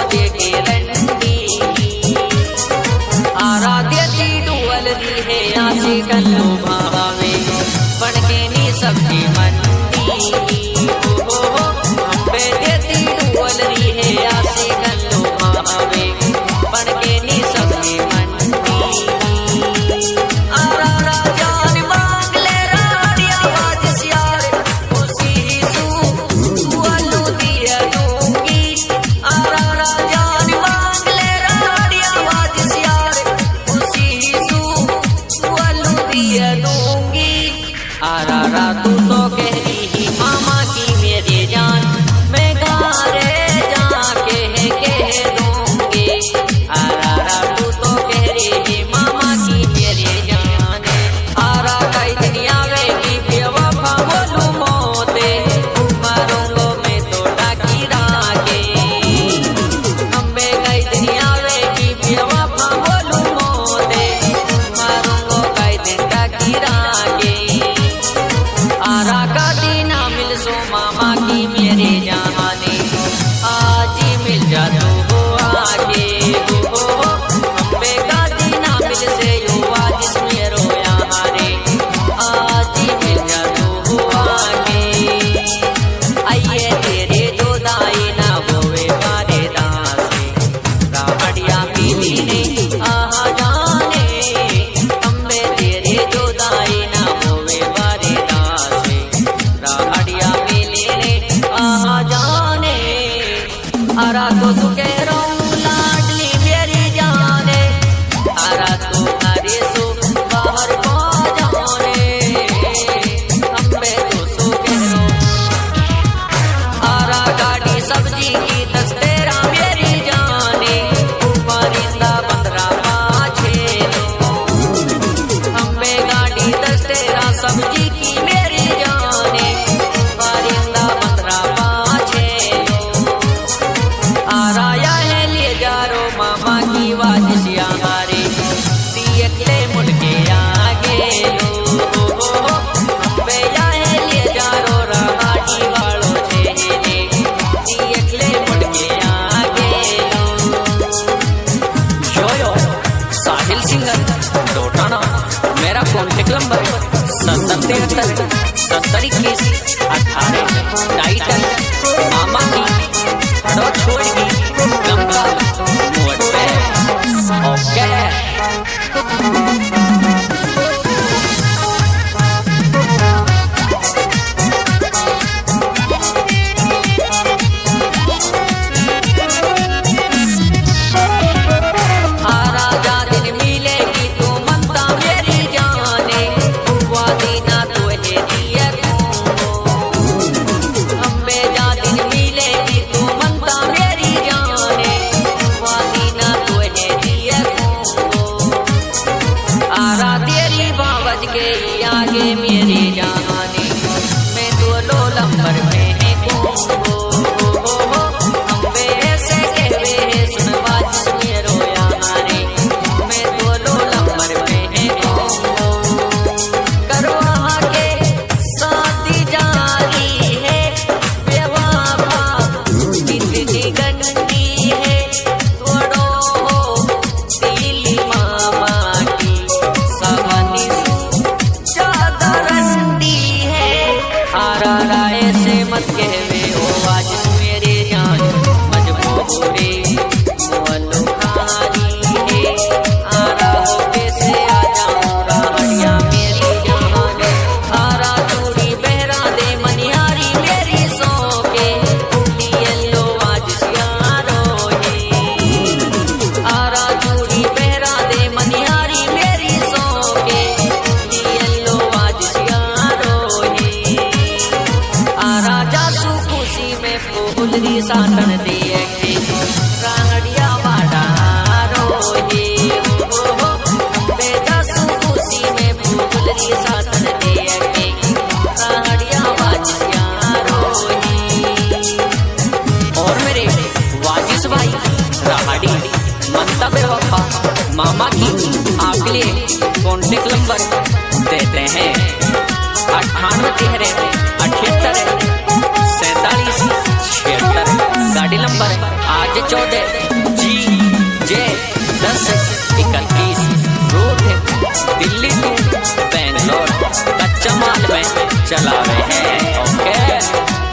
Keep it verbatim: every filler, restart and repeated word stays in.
देखे रंडी आराध्य दी डुअल दी है आसे कल्लू भावे बनके नी सबकी मंडी हो हो हो अम्बे देती डुअल दी है आसे कल्लू भावे बनके नी सबकी मंडी आरा राजान मांग ले राड़ी आवाज सियार उसी ही सू डुअलू दिया दूंगी आरा राजान मांग ले राड़ी आवाज सियार उसी ही सू डुअलू दिया दूंगी आरा रा तू तो कह रही ही मामा की मेरी जान मैं गारे जाके कह दूंगी आरा रा तू तो कह रही ही मामा की मेरी जान आरा कई दुनिया वेगी बेवफा बोलू मोते मारूंगो मैं तो टाकी रागे अम्बे कई दुनिया वेगी बेवफा बोलू मोते मारूंगो कई दिन टाकी रागे आरा का दीना मिल सो मामा की मेरे जहाने आज ही मिल जा तू हो आगे हो हो हो अम्बे का दीना मिल से यो आज मेरो यहाँ रे आज ही मिल जा तू हो आगे आइए तेरे दो दाई ना होवे मारे दासे राहड़िया मिली ने आहा जाने अम्बे तेरे दो दाई ना होवे मारे दासे राहड़िया मिली ने आहा जाने आरा तो सुखे रहूं लाडली मेरी जाने आरा तो हरे सो बाहर को जाने अम्बे तो सुखे रहूं आरा गाड़ी सब्जी की दस्तेरा मेरी जाने परिंदा बंदरा पाछे लो अम्बे गाड़ी दस्तेरा सब्जी की मेरी जाने परिंदा बंदरा पाछे लो आरा या है ले जा रो मामा की वाजिश हमारे दियकले मुड़के आगे लो हो हो हो अम्बे या है ले जा रो राहाड़ी वालों चेहरे दियकले मुड़के आगे लो यो यो साहिल सिंगर डोटाना मेरा कॉन्टेक्ट नंबर सत्तर तिहत्तर सत्तर इक्कीस अठारह टाइटल मामा की हड़ो छोड़गी गंगा मोड़ पे ओके आरा जा दिन मिलेगी तू मनता मेरी जाने हुआ दीना तो है दिया अम्बे जा दिन मिलेगी तू मनता मेरी जाने हुआ दीना तो है दिया आरा तेरी बावज के आगे मेरी जाने मैं तो लो लंबर में है को अम्बे ऐसे कहवे है सुन बाजिश मेरो यहाँ रे मैं तो लो लंबर में है को करो आगे शादी जारी है बेवफा जिंदगी गंदी है तोड़ो हो दिल मामा की सबनी ज्यादा रंडी है आरा राय से मत कहवे हो आज मेरे जान मजबूरी मोहल्लो खारी है आरा हो कैसे आ जाऊं राहड़िया मेरी जाने आरा चूड़ी बहरा दे मनिहारी मेरी सो के येलो आज सियारो है आरा चूड़ी बहरा दे मनिहारी मेरी सो के येलो आज सियारो है आरा जासू खुशी में फूलरी साधन दिए के राहड़िया बाड़ा रोहे हो हो अम्बे जासू खुशी में फूलरी साधन दिए के राहड़िया बाजिया रोहे और मेरे वाजिश भाई राहड़ी मनता बेवफा मामा की अगले कॉन्टेक्ट नंबर देते हैं अट्ठानवे तेरह अठहत्तर सैतालीस छिहत्तर गाड़ी नंबर आज चौदह जी जे दस इकतीस रूट दिल्ली टू बेंगलोर कच्चा माल में चला रहे हैं। ओके